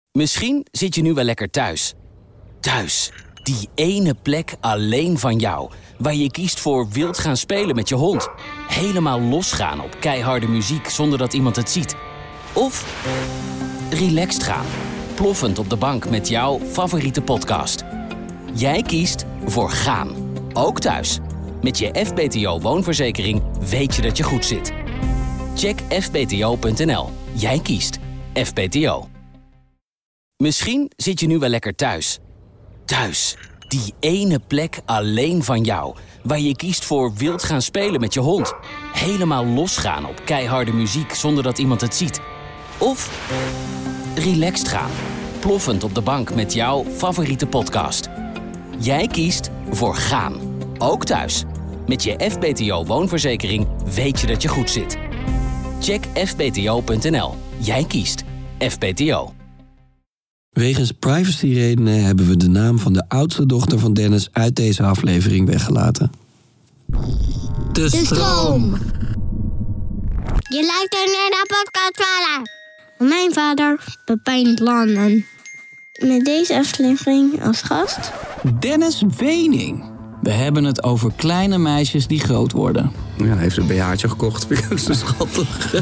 Misschien zit je nu wel lekker thuis. Thuis, die ene plek alleen van jou. Waar je kiest voor wild gaan spelen met je hond. Helemaal losgaan op keiharde muziek zonder dat iemand het ziet. Of relaxed gaan, ploffend op de bank met jouw favoriete podcast. Jij kiest voor gaan, ook thuis. Met je FBTO woonverzekering weet je dat je goed zit. Check fbto.nl. Jij kiest FBTO. Misschien zit je nu wel lekker thuis. Thuis, die ene plek alleen van jou. Waar je kiest voor wild gaan spelen met je hond. Helemaal losgaan op keiharde muziek zonder dat iemand het ziet. Of relaxed gaan, ploffend op de bank met jouw favoriete podcast. Jij kiest voor gaan, ook thuis. Met je FBTO woonverzekering weet je dat je goed zit. Check fbto.nl. Jij kiest FBTO. Wegens privacyredenen hebben we de naam van de oudste dochter van Dennis uit deze aflevering weggelaten. De stroom. Je luistert naar de podcast van mijn vader, Pepijn Landen. Met deze aflevering als gast Dennis Wening. We hebben het over kleine meisjes die groot worden. Ja, hij heeft een BH'tje gekocht. Vind ik ook zo schattig.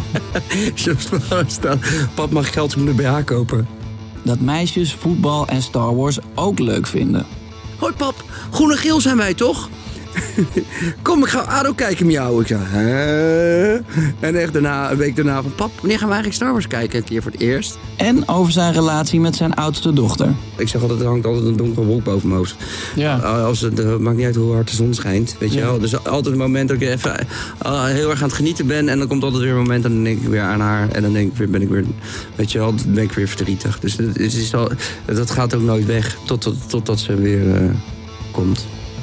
Pap, mag geld om een BH kopen? Dat meisjes voetbal en Star Wars ook leuk vinden. Hoi pap, groen en geel zijn wij toch? Kom, ik ga ADO kijken met jou. Ik zei, hè? En echt een week daarna van... Pap, wanneer gaan we eigenlijk Star Wars kijken? Een keer voor het eerst. En over zijn relatie met zijn oudste dochter. Ik zeg altijd, er hangt altijd een donkere wolk boven mijn hoofd. Ja. Maakt niet uit hoe hard de zon schijnt, weet je wel. Dus altijd een moment dat ik even heel erg aan het genieten ben... en dan komt altijd weer een moment en dan denk ik weer aan haar... en dan ben ik weer, weet je wel, dan ben ik weer verdrietig. Dus dat gaat ook nooit weg totdat ze weer komt.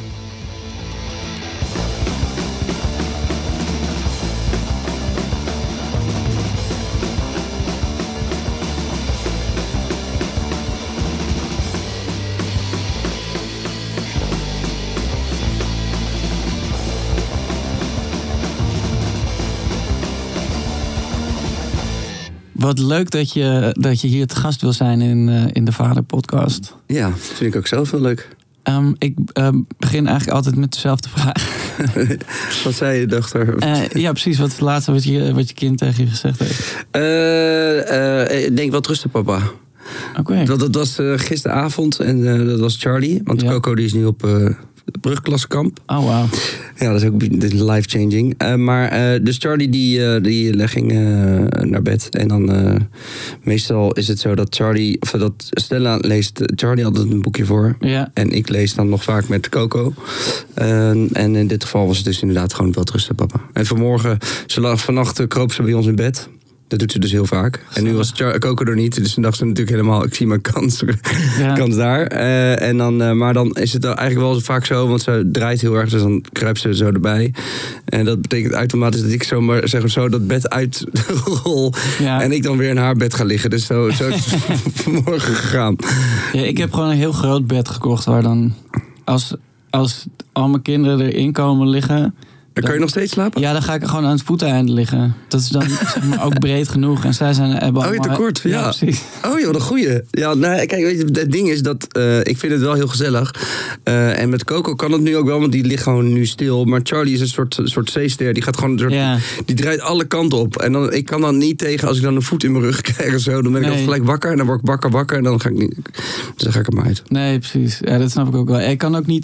Wat leuk dat je hier te gast wil zijn in de Vader-podcast. Ja, dat vind ik ook zelf heel leuk. Ik begin eigenlijk altijd met dezelfde vraag. Wat zei je dochter? Ja, precies. Wat is het laatste wat je kind tegen je gezegd heeft? Ik denk wel rusten, papa. Oké. Dat was gisteravond en dat was Charlie. Want Coco die is nu op brugklaskamp. Oh, wauw. Ja, dat is ook life-changing. Dus Charlie die ging naar bed. En dan meestal is het zo dat dat Stella leest Charlie altijd een boekje voor. Ja. En ik lees dan nog vaak met Coco. En in dit geval was het dus inderdaad gewoon wel rusten, papa. En vannacht kroop ze bij ons in bed. Dat doet ze dus heel vaak. En nu was Coco er niet. Dus toen dacht ze natuurlijk helemaal... ik zie mijn kans daar. Maar dan is het eigenlijk wel vaak zo... want ze draait heel erg, dus dan kruipt ze zo erbij. En dat betekent automatisch dat ik zo dat bed uitrol... Ja. En ik dan weer in haar bed ga liggen. Dus zo is het vanmorgen gegaan. Ja, ik heb gewoon een heel groot bed gekocht... waar dan als al mijn kinderen erin komen liggen... Dan kan je nog steeds slapen? Ja, dan ga ik gewoon aan het voeteinde liggen. Dat is dan zeg maar, ook breed genoeg. En zij zijn... Oh, je tekort, ja. Precies. Oh joh, wat een goeie. Ja, nou, kijk, weet je, het ding is dat... ik vind het wel heel gezellig. En met Coco kan het nu ook wel, want die ligt gewoon nu stil. Maar Charlie is een soort zeester. Die gaat gewoon die draait alle kanten op. En ik kan dan niet tegen, als ik dan een voet in mijn rug krijg en zo... dan ben ik dan gelijk wakker. En dan word ik wakker. En dan ga ik niet... Dus dan ga ik er maar uit. Nee, precies. Ja, dat snap ik ook wel. Ik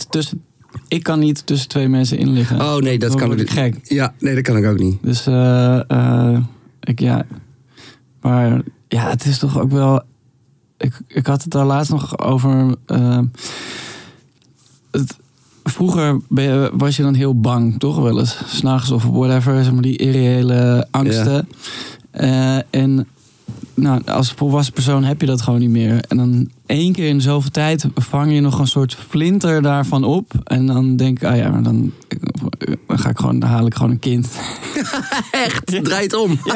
kan niet tussen twee mensen in liggen. Oh nee, dat kan ik niet. Gek. Ja, nee, dat kan ik ook niet. Dus maar ja, het is toch ook wel... Ik had het daar laatst nog over... Vroeger was je dan heel bang, toch wel eens? 's Nachts of whatever, zeg maar die irreële angsten. Ja. En nou, als volwassen persoon heb je dat gewoon niet meer. En dan 1 keer in zoveel tijd vang je nog een soort flinter daarvan op. En dan denk ik, maar dan haal ik gewoon een kind. Echt? Het draait om. Ja.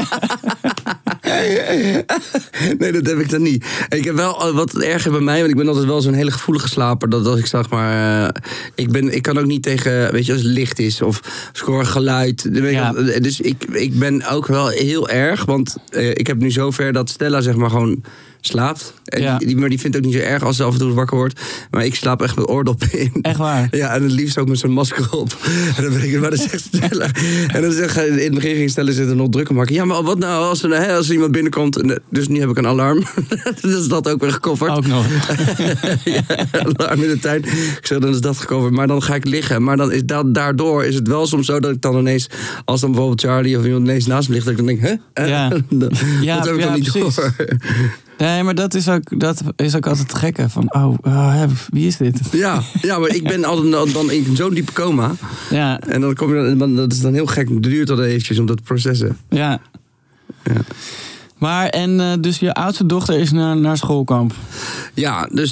Nee, dat heb ik dan niet. Ik heb wel wat erger bij mij, want ik ben altijd wel zo'n hele gevoelige slaper. Dat als ik zeg maar... ik kan ook niet tegen, weet je, als het licht is of als ik hoor geluid. Dus ik ben ook wel heel erg, want ik heb nu zover dat Stella zeg maar gewoon slaapt. En Ja. maar die vindt het ook niet zo erg als ze af en toe wakker wordt. Maar ik slaap echt met oordoppen in. Echt waar? Ja, en het liefst ook met zo'n masker op. En dan ben ik, maar dan zegt Stella. En dan zegt in het begin ging Stella zitten nog druk maken. Ja, maar wat nou als er iemand binnenkomt? Dus nu heb ik een alarm. Dat is dat ook weer gecoverd. Ook nog. Ja, alarm in de tuin. Ik zeg, dan is dat gecoverd. Maar dan ga ik liggen. Maar dan is daardoor is het wel soms zo dat ik dan ineens, als dan bijvoorbeeld Charlie of iemand ineens naast me ligt, dat ik dan denk, hè? Ja. Dat heb ik dan niet precies. door. Nee, maar dat is ook altijd het gekke. Van, wie is dit? Ja, maar ik ben altijd dan in zo'n diepe coma. Ja, En dan kom je dat is dan heel gek. Het duurt al eventjes om dat te processen. ja. Ja. Maar, dus je oudste dochter is naar schoolkamp. Ja, dus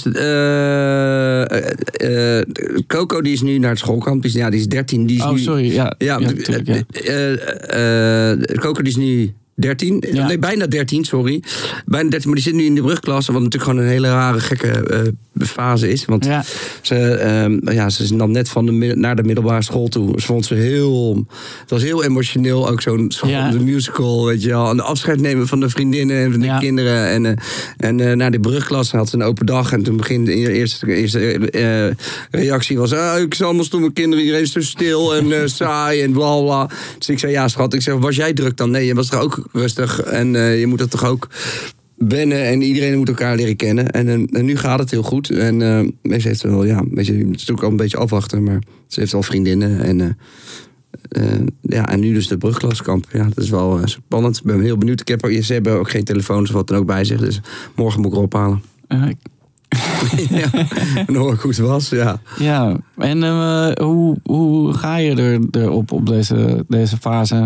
Coco die is nu naar het schoolkamp. Die is 13. Die is nu, sorry. Ja, tuurlijk, Coco die is nu 13. Ja. Nee, bijna 13, sorry. Bijna 13, maar die zit nu in de brugklas. Wat natuurlijk gewoon een hele rare, gekke fase is. Want ze is dan net naar de middelbare school toe. Ze vond het was heel emotioneel. Ook zo'n de musical, weet je wel. En de afscheid nemen van de vriendinnen en van de kinderen. En naar de brugklas had ze een open dag. En toen begint de eerste reactie was, ik zal allemaal stomme kinderen. Iedereen is zo stil en saai en bla bla. Dus ik zei, ja schat. Was jij druk dan? Nee, je was er ook rustig. En je moet het toch ook wennen en iedereen moet elkaar leren kennen. En nu gaat het heel goed. En ze heeft wel, het is natuurlijk al een beetje afwachten, maar ze heeft al vriendinnen. En nu dus de brugklaskamp. Ja, dat is wel spannend. Ik ben heel benieuwd. Ze hebben ook geen telefoons of wat dan ook bij zich. Dus morgen moet ik erop halen. Ja, en dan hoor ik hoe het was, ja. Ja, en hoe ga je erop op deze fase?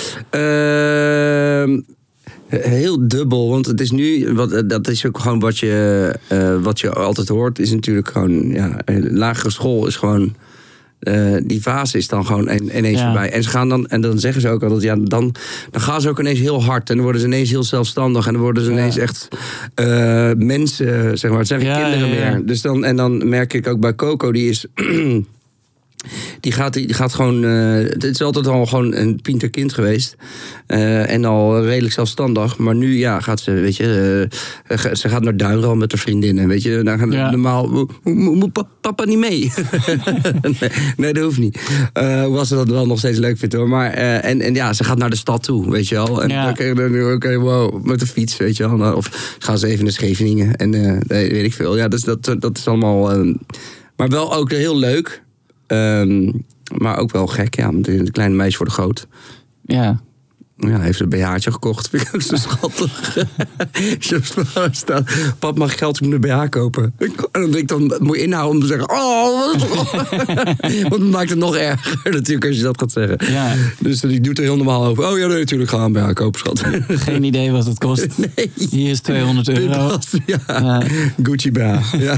Heel dubbel, want het is nu, dat is ook gewoon wat je altijd hoort, is natuurlijk gewoon, lagere school is gewoon, die fase is dan gewoon ineens voorbij. En ze gaan dan zeggen ze ook altijd, dan gaan ze ook ineens heel hard en dan worden ze ineens heel zelfstandig en dan worden ze ineens echt mensen, zeg maar, het zijn geen kinderen meer. Dus dan merk ik ook bij Coco, die is Die gaat gewoon. Het is altijd al gewoon een pinter kind geweest. En al redelijk zelfstandig. Maar nu gaat ze, weet je. Ze gaat naar Duinrol met haar vriendinnen. Weet je, dan gaat normaal. Moet papa niet mee? nee, dat hoeft niet. Hoewel ze dat wel nog steeds leuk vindt hoor. Maar, en ze gaat naar de stad toe, weet je wel. En dan krijg je nu wow, met de fiets, weet je wel. Of gaan ze even naar Scheveningen. En weet ik veel. Ja, dus dat is allemaal. Maar wel ook heel leuk. Maar ook wel gek, ja. Want de kleine meisjes worden groot. Ja. Ja, hij heeft een BH'tje gekocht. Vind ik ook zo schattig. Staat, pap, mag geld om een BH kopen? En dan denk ik, dan moet je inhouden om te zeggen, want het maakt het nog erger natuurlijk als je dat gaat zeggen. Ja. Dus die doet er heel normaal over. Oh ja, nee, natuurlijk gaan we een BH kopen, schat. Geen idee wat het kost. Nee. Hier is €200. Ja. Gucci BH. Ja.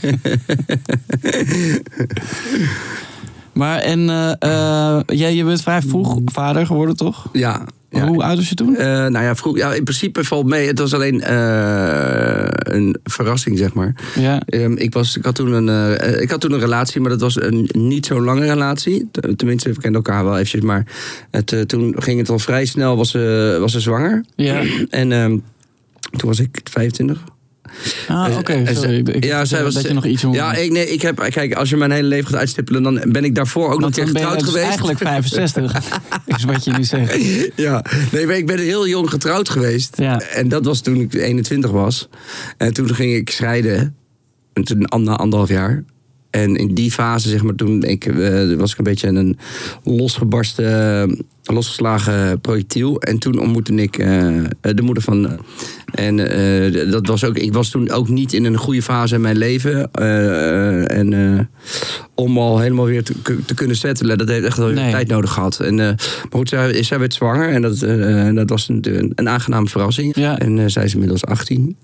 Maar je bent vrij vroeg vader geworden, toch? Ja. Hoe oud was je toen? Vroeg, in principe valt mee. Het was alleen een verrassing, zeg maar. Ja. Ik had toen een relatie, maar dat was een niet zo'n lange relatie. Tenminste, we kenden elkaar wel eventjes. Maar toen ging het al vrij snel, was ze zwanger. Ja. En toen was ik 25. Oké, sorry. Dat je nog iets jonger. Kijk, als je mijn hele leven gaat uitstippelen, dan ben ik daarvoor ook nog een keer getrouwd geweest. Eigenlijk 65, is wat je nu zegt. Ja, nee, maar ik ben heel jong getrouwd geweest. Ja. En dat was toen ik 21 was. En toen ging ik scheiden. En toen na 1,5 jaar. En in die fase, zeg maar, toen was ik een beetje een losgeslagen projectiel. En toen ontmoette ik de moeder van. Dat was ook. Ik was toen ook niet in een goede fase in mijn leven. Om al helemaal weer te kunnen settelen. Dat heeft echt wel tijd nodig gehad. Maar goed, zij werd zwanger. En dat was een aangename verrassing. Ja. En zij is inmiddels 18.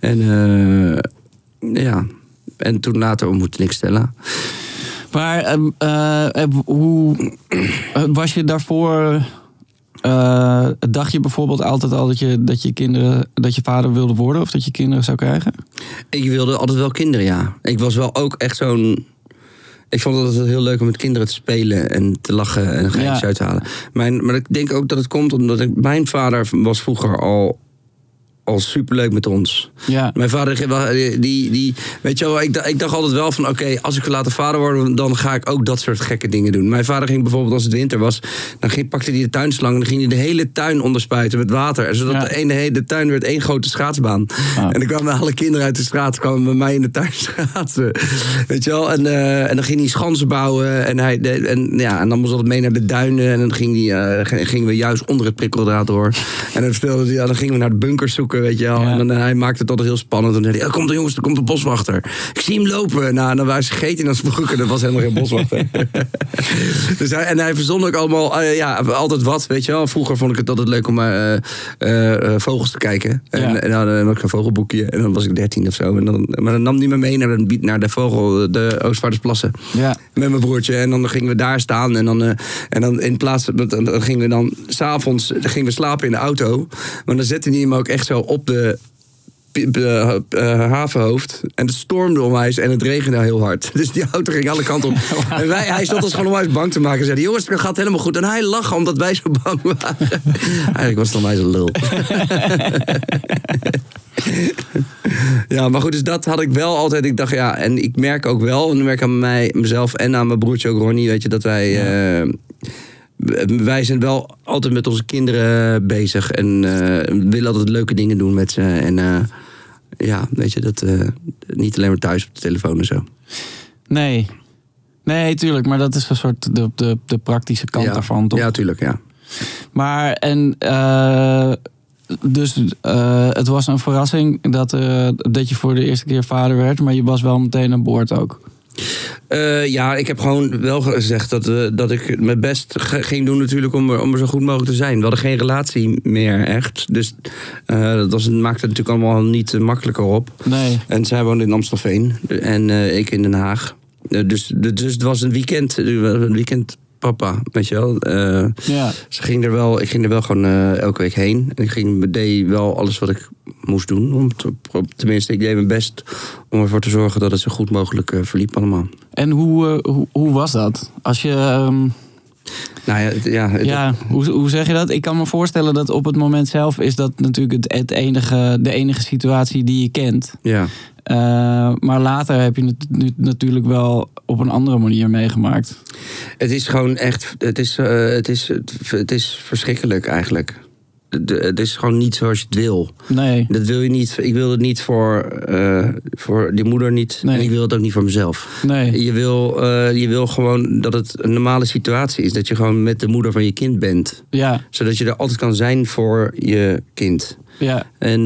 En toen later ontmoette ik Stella. Maar hoe was je daarvoor? Dacht je bijvoorbeeld altijd al dat je vader wilde worden of dat je kinderen zou krijgen? Ik wilde altijd wel kinderen, ja. Ik was wel ook echt zo'n. Ik vond het altijd heel leuk om met kinderen te spelen en te lachen en een geintje uit te halen. Maar ik denk ook dat het komt omdat mijn vader was vroeger al al superleuk met ons. Ja. Mijn vader, die weet je wel, ik dacht altijd wel van oké, als ik later vader word, dan ga ik ook dat soort gekke dingen doen. Mijn vader ging bijvoorbeeld, als het winter was, dan pakte hij de tuinslang en dan ging hij de hele tuin onderspuiten met water. Zodat de tuin werd één grote schaatsbaan. En dan kwamen alle kinderen uit de straat, kwamen bij mij in de tuin schaatsen. Weet je wel? En dan ging hij schansen bouwen en dan moest altijd mee naar de duinen en dan gingen we juist onder het prikkeldraad door. En dan gingen we naar de bunkers zoeken, weet je wel. Ja. En dan, hij maakte het altijd heel spannend. En dan zei hij, komt er jongens, er komt een boswachter. Ik zie hem lopen. Nou, en dan was hij gegeten in zijn broek en dat was helemaal geen boswachter. Dus hij verzon ook allemaal, altijd wat, weet je wel. Vroeger vond ik het altijd leuk om vogels te kijken. En dan had ik een vogelboekje en dan was ik 13 of zo. Maar dan nam hij me mee naar de Oostvaardersplassen. Ja. Met mijn broertje. En dan gingen we daar staan. En dan in plaats dan gingen we dan 's avonds slapen in de auto. Maar dan zette hij hem ook echt zo op de havenhoofd. En het stormde onwijs en het regende heel hard. Dus die auto ging alle kanten op. En hij stond ons gewoon onwijs bang te maken. Zei, jongens, het gaat helemaal goed. En hij lag omdat wij zo bang waren. Eigenlijk was het onwijs een lul. Ja, maar goed, dus dat had ik wel altijd. Ik dacht, en ik merk ook wel, en ik merk aan mezelf en aan mijn broertje ook, Ronnie, weet je, dat wij zijn wel altijd met onze kinderen bezig en willen altijd leuke dingen doen met ze. En weet je, dat niet alleen maar thuis op de telefoon en zo. Nee, tuurlijk, maar dat is een soort de praktische kant daarvan, toch? Ja, tuurlijk, ja. Maar, dus het was een verrassing dat je voor de eerste keer vader werd, maar je was wel meteen aan boord ook. Ik heb gewoon wel gezegd dat ik mijn best ging doen natuurlijk om er zo goed mogelijk te zijn. We hadden geen relatie meer echt. Dus dat maakte het natuurlijk allemaal niet makkelijker op. Nee. En zij woonde in Amstelveen en ik in Den Haag. Dus het was een weekend papa, weet je wel. Dus ik ging er wel gewoon elke week heen. En ik deed wel alles wat ik moest doen. Tenminste, ik deed mijn best om ervoor te zorgen dat het zo goed mogelijk verliep allemaal. En hoe was dat? Als je... hoe zeg je dat? Ik kan me voorstellen dat op het moment zelf is dat natuurlijk de enige situatie die je kent. Ja. Maar later heb je het natuurlijk wel op een andere manier meegemaakt. Het is gewoon echt... Het is verschrikkelijk eigenlijk. Het is gewoon niet zoals je het wil. Nee. Dat wil je niet. Ik wil het niet voor die moeder niet. Nee. En ik wil het ook niet voor mezelf. Nee. Je wil gewoon dat het een normale situatie is. Dat je gewoon met de moeder van je kind bent. Ja. Zodat je er altijd kan zijn voor je kind. Ja. En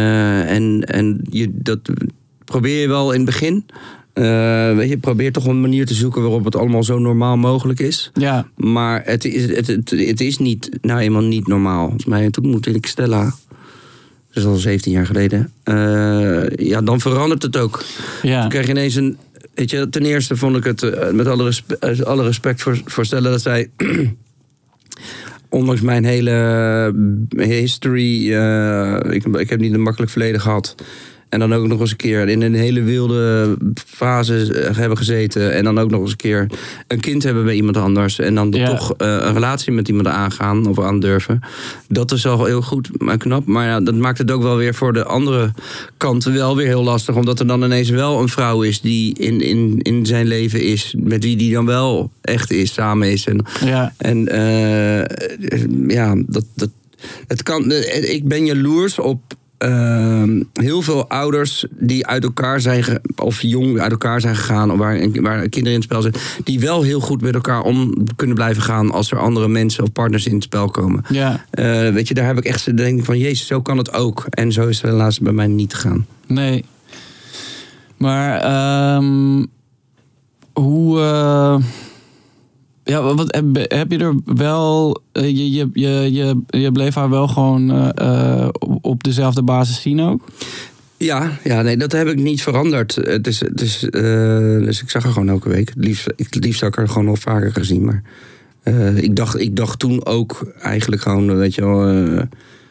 dat probeer je wel in het begin. Probeer toch een manier te zoeken waarop het allemaal zo normaal mogelijk is. Ja. Maar het is niet, nou eenmaal niet normaal. Volgens mij, toen ontmoette ik Stella. Dat is al 17 jaar geleden. Dan verandert het ook. Ja. Toen kreeg je ineens een... Weet je, ten eerste vond ik het, met alle respect voor Stella, dat zij... ondanks mijn hele history... Ik heb niet een makkelijk verleden gehad... En dan ook nog eens een keer in een hele wilde fase hebben gezeten. En dan ook nog eens een keer een kind hebben bij iemand anders. En dan toch een relatie met iemand aangaan of aandurven. Dat is al heel goed, maar knap. Maar dat maakt het ook wel weer voor de andere kant wel weer heel lastig. Omdat er dan ineens wel een vrouw is die in zijn leven is. Met wie die dan wel echt is, samen is. Het kan. Ik ben jaloers op... heel veel ouders die uit elkaar zijn of jong uit elkaar zijn gegaan, of waar kinderen in het spel zijn, die wel heel goed met elkaar om kunnen blijven gaan als er andere mensen of partners in het spel komen. Ja. Weet je, daar heb ik echt de denk van, jezus, zo kan het ook. En zo is het helaas bij mij niet gegaan. Nee. Maar hoe... wat heb je er wel... Je bleef haar wel gewoon op dezelfde basis zien ook? Ja, nee, dat heb ik niet veranderd. Dus ik zag haar gewoon elke week. Het liefst had ik haar gewoon nog vaker gezien. Maar ik dacht toen ook eigenlijk gewoon, weet je wel...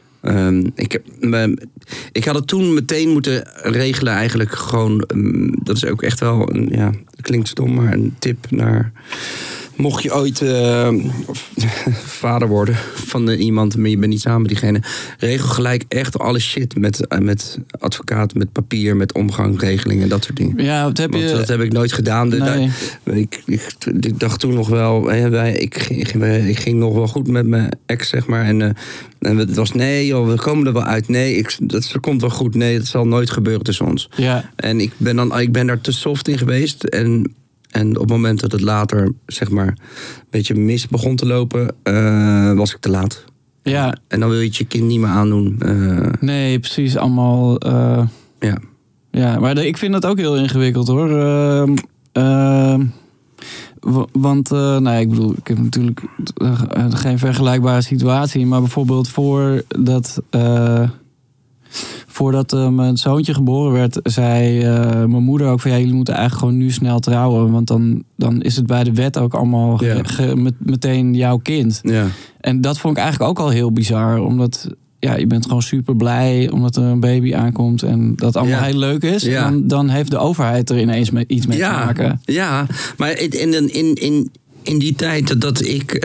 ik had het toen meteen moeten regelen eigenlijk gewoon... dat is ook echt wel, het klinkt stom, maar een tip naar Mocht je ooit vader worden van iemand, maar je bent niet samen met diegene, regel gelijk echt alle shit met advocaat, met papier, met omgangsregelingen, dat soort dingen. Ja, dat heb ik nooit gedaan. Nee. Ik dacht toen nog wel, ik ging nog wel goed met mijn ex, zeg maar. En het was nee, joh, we komen er wel uit. Nee, dat komt wel goed. Nee, dat zal nooit gebeuren tussen ons. Ja. En ik ben daar te soft in geweest. En op het moment dat het later, zeg maar, een beetje mis begon te lopen, was ik te laat. Ja. En dan wil je het je kind niet meer aandoen. Nee, precies. Allemaal... Ja. Ja, maar ik vind dat ook heel ingewikkeld, hoor. Want, ik bedoel, ik heb natuurlijk geen vergelijkbare situatie. Maar bijvoorbeeld voordat mijn zoontje geboren werd, zei mijn moeder ook van, jullie moeten eigenlijk gewoon nu snel trouwen. Want dan is het bij de wet ook allemaal meteen jouw kind. Ja. En dat vond ik eigenlijk ook al heel bizar. Omdat je bent gewoon super blij omdat er een baby aankomt en dat allemaal heel leuk is. Ja. En dan heeft de overheid er ineens iets mee te maken. Ja, maar in die tijd dat ik...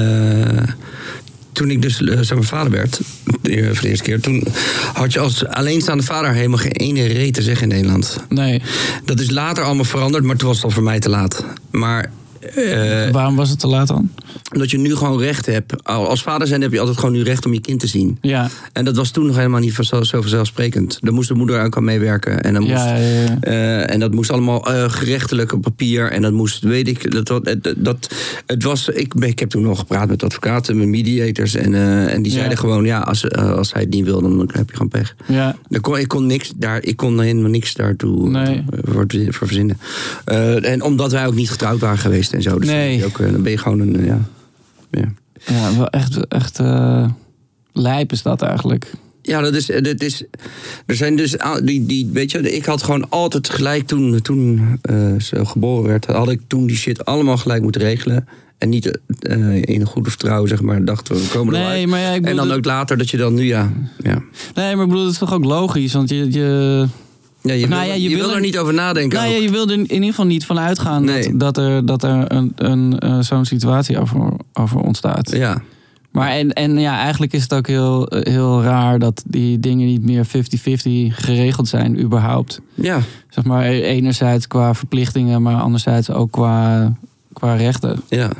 Toen ik dus mijn vader werd, voor de eerste keer, toen had je als alleenstaande vader helemaal geen ene reet te zeggen in Nederland. Nee. Dat is later allemaal veranderd, maar toen was het al voor mij te laat. Maar... waarom was het te laat dan? Omdat je nu gewoon recht hebt. Als vader zijn heb je altijd gewoon nu recht om je kind te zien. Ja. En dat was toen nog helemaal niet zo vanzelfsprekend. Daar moest de moeder ook aan meewerken. En, en dat moest allemaal gerechtelijk op papier. En dat moest, weet ik... Ik heb toen nog gepraat met advocaten, met mediators. En die zeiden gewoon, als hij het niet wil, dan heb je gewoon pech. Ja. Ik kon helemaal niks daartoe voor verzinnen. En omdat wij ook niet getrouwd waren geweest en zo. Dus dan ben je gewoon een... Ja, wel echt lijp is dat eigenlijk. Ja, dat is. Er zijn dus die weet je, ik had gewoon altijd gelijk toen ze geboren werd, had ik toen die shit allemaal gelijk moeten regelen. En niet in een goede vertrouwen, zeg maar, dachten we komen er uit. Maar en dan ook later dat je dan nu, ja. Nee, maar ik bedoel, het is toch ook logisch, want je wil er niet over nadenken. Je wil er in ieder geval niet van uitgaan dat er zo'n situatie over ontstaat. Ja. Maar eigenlijk is het ook heel, heel raar dat die dingen niet meer 50-50 geregeld zijn, überhaupt. Ja. Zeg maar, enerzijds qua verplichtingen, maar anderzijds ook qua rechten. Ja.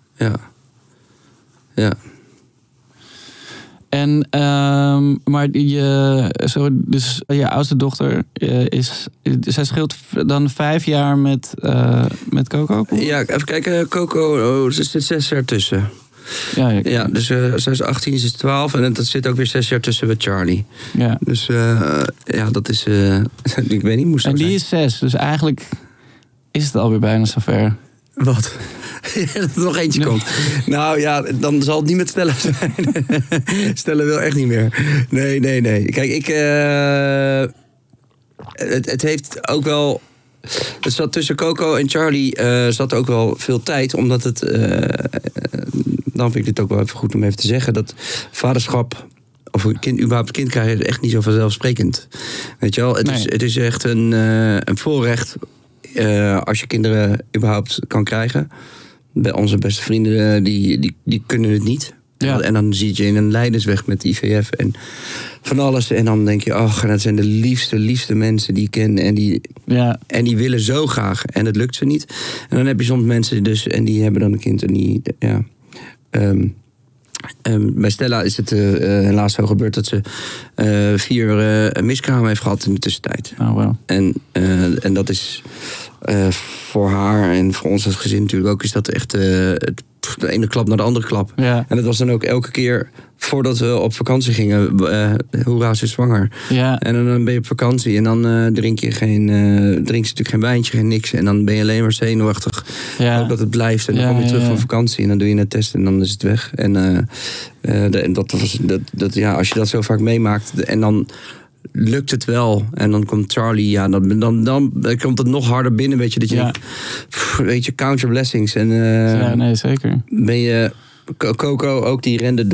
En, maar dus je oudste dochter zij scheelt dan 5 jaar met Coco? Ja, even kijken. Coco, ze zit 6 jaar tussen. Ja, dus zij is 18, ze is 12 en dat zit ook weer 6 jaar tussen met Charlie. Ja. Dus dat is... ik weet niet, moest en die zijn. is 6, dus eigenlijk is het alweer bijna zover. Wat? Dat er nog eentje komt. Nou ja, dan zal het niet met Stella zijn. Stella wil echt niet meer. Nee. Kijk, het heeft ook wel... Het zat tussen Coco en Charlie zat ook wel veel tijd. Omdat het... dan vind ik dit ook wel even goed om even te zeggen. Dat vaderschap... Of een kind, überhaupt kind krijgen is echt niet zo vanzelfsprekend. Weet je wel? Het is echt een voorrecht... als je kinderen überhaupt kan krijgen. Bij onze beste vrienden, die kunnen het niet. Ja. En dan zit je in een lijdensweg met IVF en van alles. En dan denk je, dat zijn de liefste mensen die ik ken. En die willen zo graag. En het lukt ze niet. En dan heb je soms mensen dus, en die hebben dan een kind en die... bij Stella is het helaas zo gebeurd dat ze 4 miskramen heeft gehad in de tussentijd. Oh, wow. En dat is voor haar en voor ons als gezin natuurlijk ook, is dat echt de ene klap naar de andere klap. Ja. En dat was dan ook elke keer voordat we op vakantie gingen. Hoera, ze is zwanger. Ja. En dan ben je op vakantie en dan drink je natuurlijk geen wijntje, geen niks. En dan ben je alleen maar zenuwachtig. Ja. Ook dat het blijft. En dan kom je terug van vakantie en dan doe je een test en dan is het weg. En als je dat zo vaak meemaakt en dan lukt het wel. En dan komt Charlie, dan komt het nog harder binnen, weet je, dat je weet je, count your blessings. En zeker. Ben je Coco ook, die rende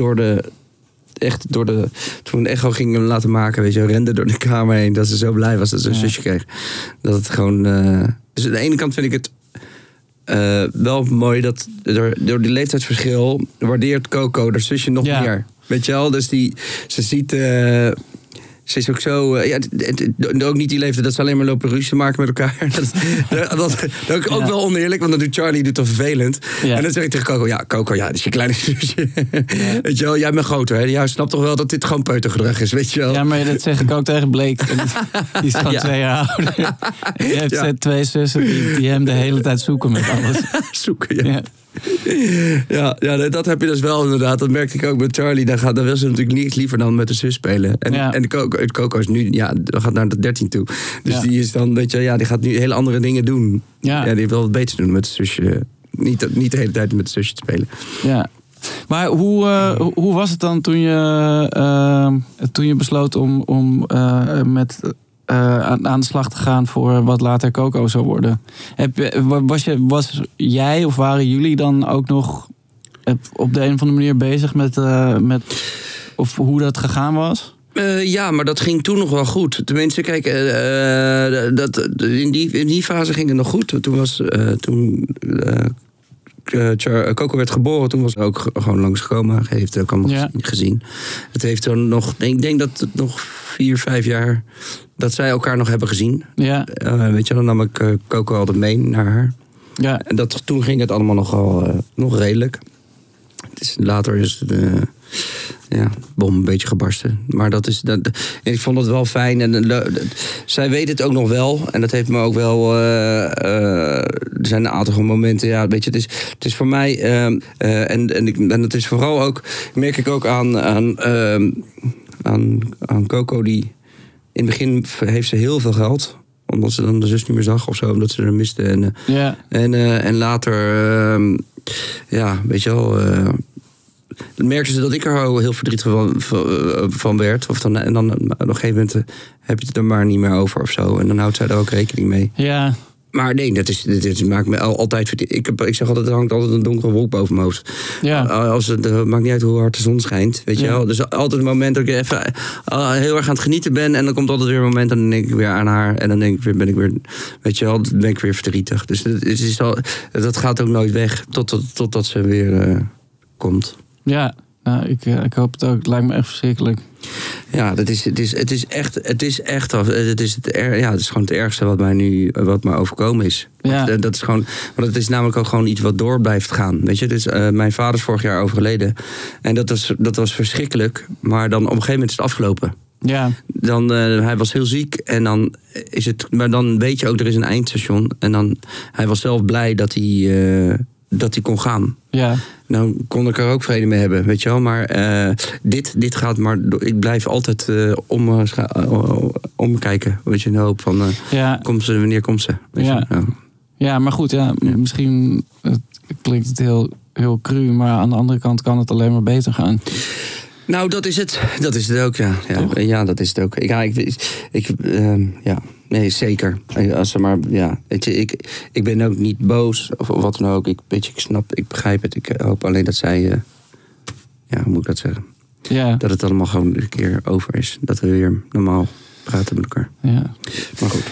toen Echo ging hem laten maken, weet je, rende door de kamer heen, dat ze zo blij was dat ze een zusje kreeg. Dat het gewoon... dus aan de ene kant vind ik het wel mooi dat door die leeftijdsverschil waardeert Coco haar zusje nog meer. Weet je wel? Dus ze ziet... Ze is ook zo... ook niet die leeftijd dat ze alleen maar lopen ruzie maken met elkaar. Dat is ook wel oneerlijk, want dan doet Charlie dan vervelend. Ja. En dan zeg ik tegen Coco, dat is je kleine zusje. Ja. Weet je wel, jij bent groter, hè? Jij snapt toch wel dat dit gewoon peutergedrag is, weet je wel? Ja, maar dat zeg ik ook tegen Blake. Die is gewoon 2 jaar ouder. Je hebt 2 zussen die hem de hele tijd zoeken met alles. Zoeken, ja. Ja, dat heb je dus wel inderdaad. Dat merkte ik ook met Charlie. Dan wil ze natuurlijk niets liever dan met de zus spelen. En Coco is nu, gaat naar de 13 toe. Dus die is dan, weet je, die gaat nu hele andere dingen doen. Ja, die wil wat beter doen met de zusje. Niet de hele tijd met de zusje te spelen. Ja. Maar hoe was het dan toen je besloot om met... aan de slag te gaan voor wat later Coco zou worden. Was jij of waren jullie dan ook nog op de een of andere manier bezig met of hoe dat gegaan was? Ja, maar dat ging toen nog wel goed. Tenminste, kijk, in die fase ging het nog goed. Toen Coco werd geboren, toen was ze ook gewoon langsgekomen. Hij heeft het ook allemaal gezien. Het heeft dan nog, ik denk dat het nog 4-5 jaar dat zij elkaar nog hebben gezien. Ja. Weet je, dan nam ik Coco altijd mee naar haar. Ja. En toen ging het allemaal nog redelijk. Later is de bom een beetje gebarsten. Maar ik vond het wel fijn. En zij weet het ook nog wel. En dat heeft me ook wel... er zijn een aantal momenten. Ja, weet je, het is voor mij... en het is vooral ook... merk ik ook aan Coco. Die in het begin heeft ze heel veel geld. Omdat ze dan de zus niet meer zag of zo. Omdat ze er miste. En later... weet je wel... dan merkte ze dat ik er heel verdrietig van werd. En dan op een gegeven moment heb je het er maar niet meer over of zo. En dan houdt zij er ook rekening mee. Ja. Maar nee, dit maakt me altijd verdrietig. Ik zeg altijd, er hangt altijd een donkere wolk boven mijn hoofd. Ja. Het maakt niet uit hoe hard de zon schijnt. Weet je wel? Dus altijd een moment dat ik even heel erg aan het genieten ben. En dan komt altijd weer een moment en dan denk ik weer aan haar. En dan ben ik weer, weet je wel, dan ben ik weer verdrietig. Dus dat gaat ook nooit weg totdat ze weer komt. Ja, ik hoop het ook. Het lijkt me echt verschrikkelijk. Ja, het is gewoon het ergste wat mij overkomen is. Ja. Dat is gewoon, want het is namelijk ook gewoon iets wat door blijft gaan. Weet je, dus mijn vader is vorig jaar overleden. En dat was verschrikkelijk. Maar dan op een gegeven moment is het afgelopen. Ja. Dan, hij was heel ziek en dan is het, maar dan weet je ook, er is een eindstation. En dan, hij was zelf blij dat hij kon gaan. Ja. Dan kon ik er ook vrede mee hebben, weet je wel. Maar dit gaat maar... Ik blijf altijd omkijken. Weet je, in de hoop van... wanneer komt ze? Weet je? Ja, maar goed, misschien klinkt het heel, heel cru... maar aan de andere kant kan het alleen maar beter gaan. Nou, dat is het. Dat is het ook, ja. Ja, dat is het ook. Nee, zeker. Weet je, ik ben ook niet boos of wat dan ook. Ik begrijp het. Ik hoop alleen dat zij, hoe moet ik dat zeggen? Ja. Dat het allemaal gewoon een keer over is. Dat we weer normaal praten met elkaar. Ja. Maar goed.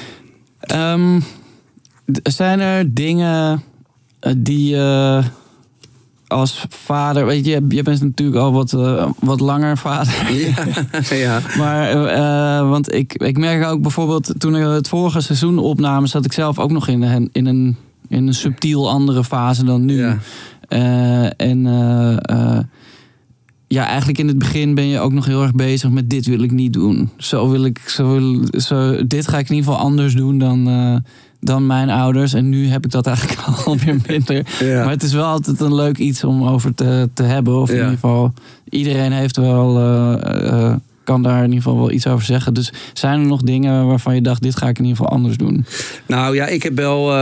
Zijn er dingen die als vader, weet je bent natuurlijk al wat langer vader. Ja. Maar want ik merk ook bijvoorbeeld, toen ik het vorige seizoen opnamen, zat ik zelf ook nog in een subtiel andere fase dan nu. Ja. Eigenlijk in het begin ben je ook nog heel erg bezig met dit wil ik niet doen. Dit ga ik in ieder geval anders doen dan mijn ouders. En nu heb ik dat eigenlijk alweer minder. Ja. Maar het is wel altijd een leuk iets om over te hebben. Of in ieder geval, iedereen heeft wel... kan daar in ieder geval wel iets over zeggen. Dus zijn er nog dingen waarvan je dacht, dit ga ik in ieder geval anders doen? Nou ja, ik heb wel...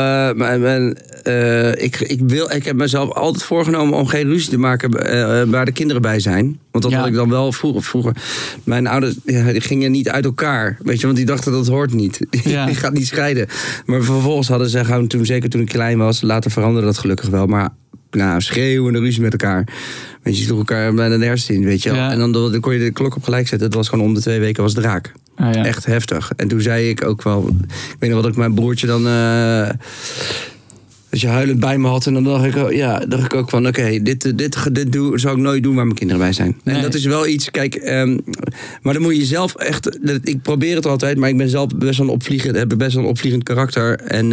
ik heb mezelf altijd voorgenomen om geen ruzie te maken waar de kinderen bij zijn. Want dat had ik dan wel vroeger. Mijn ouders die gingen niet uit elkaar. Weet je, want die dachten dat hoort niet. Ja. Die gaat niet scheiden. Maar vervolgens hadden ze gewoon, zeker toen ik klein was, later veranderde dat gelukkig wel. Maar schreeuwende ruzie met elkaar. Weet je, sloeg elkaar bijna de hersenen in, weet je wel. Ja. En dan kon je de klok op gelijk zetten. Het was gewoon om de 2 weken was het raak. Ah, ja. Echt heftig. En toen zei ik ook wel... Ik weet nog wat ik mijn broertje dan... dat je huilend bij me had. En dan dacht ik ook van, oké, dit zou ik nooit doen waar mijn kinderen bij zijn. Nee. En dat is wel iets, kijk, maar dan moet je zelf echt, ik probeer het altijd, maar ik ben zelf best wel een opvliegend karakter. En,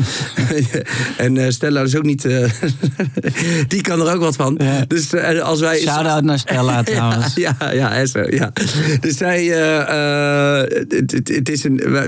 en Stella is ook niet, die kan er ook wat van. Ja. Dus als wij... Shout-out naar Stella trouwens. Ja, Esther, ja. Dus zij, het is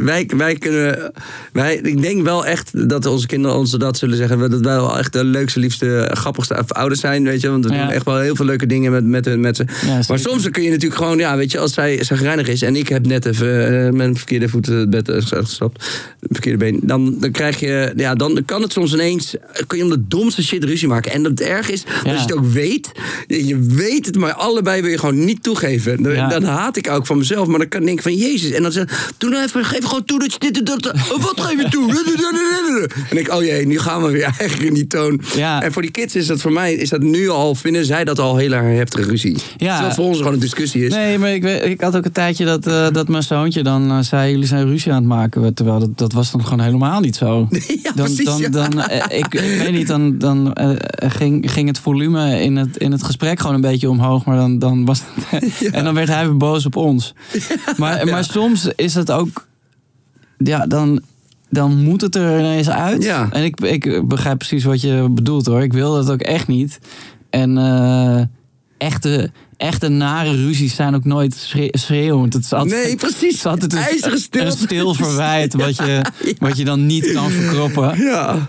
ik denk wel echt dat onze kinderen ons dat zullen zeggen, dat wij wel echt de leukste, liefste, grappigste ouders zijn, weet je. Want we doen echt wel heel veel leuke dingen met ze. Ja, maar soms kun je natuurlijk gewoon, weet je, als zij gereinigd is en ik heb net even mijn verkeerde voet het bed uitgestapt, verkeerde been, dan krijg je, dan kan het soms ineens, kun je om de domste shit ruzie maken. En dat het erg is, dat je het ook weet. Je weet het, maar allebei wil je gewoon niet toegeven. Dan haat ik ook van mezelf, maar dan kan ik denken van, Jezus. En dan zeg geef gewoon toe dat je dit en dat. Wat geef je toe? En ik, oh jee, nu gaan we weer eigenlijk in die toon. Ja. En voor die kids is dat voor mij, is dat nu al, vinden zij dat al heel erg heftige ruzie. Ja. Terwijl het voor ons gewoon een discussie is. Nee, maar ik had ook een tijdje dat mijn zoontje dan zei, jullie zijn ruzie aan het maken. Terwijl dat was dan gewoon helemaal niet zo. Ja, precies. Ik weet niet, dan ging het volume in het gesprek gewoon een beetje omhoog. Maar dan was het, en dan werd hij weer boos op ons. Maar soms is het ook, dan moet het er ineens uit. Ja. En ik begrijp precies wat je bedoelt, hoor. Ik wil dat ook echt niet. En echte nare ruzies zijn ook nooit schreeuwend. Het is altijd, precies. Het is altijd een stil verwijt wat je dan niet kan verkroppen. Ja.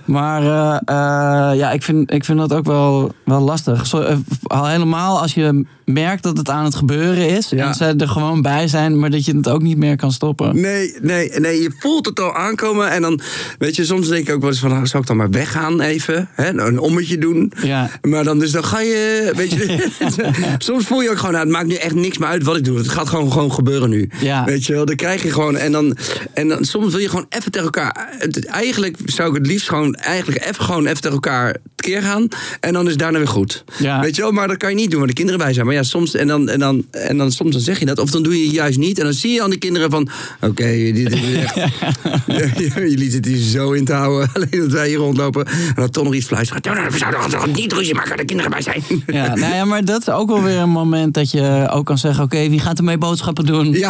Maar ik vind dat ook wel lastig. Helemaal als je merkt dat het aan het gebeuren is. Ja. En ze er gewoon bij zijn, maar dat je het ook niet meer kan stoppen. Nee, je voelt het al aankomen. En dan, weet je, soms denk ik ook wel eens van, zou ik dan maar weggaan even? Hè? Een ommetje doen. Ja. Maar dan ga je, weet je, soms voel je ook gewoon, het maakt nu echt niks meer uit wat ik doe. Het gaat gewoon gebeuren nu. Ja. Weet je wel, dan krijg je gewoon, en dan soms wil je gewoon even tegen elkaar, eigenlijk zou ik het liefst gewoon even tegen elkaar tekeer gaan. En dan is het daarna weer goed. Ja. Weet je wel, maar dat kan je niet doen, waar de kinderen bij zijn. Maar ja, soms, en dan soms dan zeg je dat, of dan doe je het juist niet. En dan zie je aan die kinderen van, oké, dit is echt, jullie zitten hier zo in te houden. Alleen dat wij hier rondlopen. En dan toch nog iets fluisteren. We zouden toch niet ruzie maken waar de kinderen bij zijn. Ja, maar dat is ook wel weer een moment dat je ook kan zeggen, oké, wie gaat er mee boodschappen doen? Ja.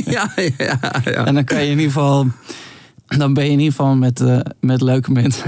En dan kan je in ieder geval, dan ben je in ieder geval met leuke mensen.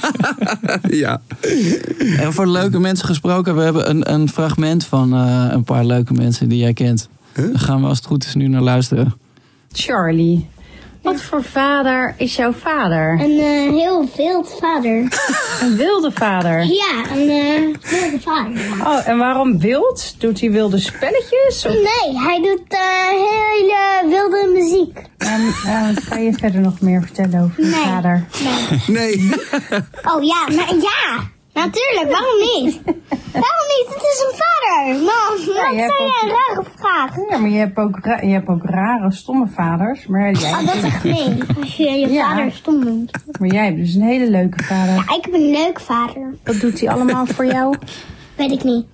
Ja. En voor leuke mensen gesproken, we hebben een fragment van een paar leuke mensen die jij kent. Huh? Daar gaan we als het goed is nu naar luisteren. Charlie, wat voor vader is jouw vader? Een heel wild vader. Een wilde vader? Ja, een wilde vader. Ja. Oh, en waarom wild? Doet hij wilde spelletjes? Of? Nee, hij doet hele wilde muziek. En kan je verder nog meer vertellen over je vader? Nee. Oh ja, maar ja. Natuurlijk, waarom niet? Waarom niet? Het is een vader. Mam, wat zijn een rare vraag? Ja, maar je hebt ook rare, stomme vaders. Maar jij dat is echt gemeen, als je vader stom noemt. Maar jij hebt dus een hele leuke vader. Ja, ik heb een leuke vader. Wat doet hij allemaal voor jou? Weet ik niet.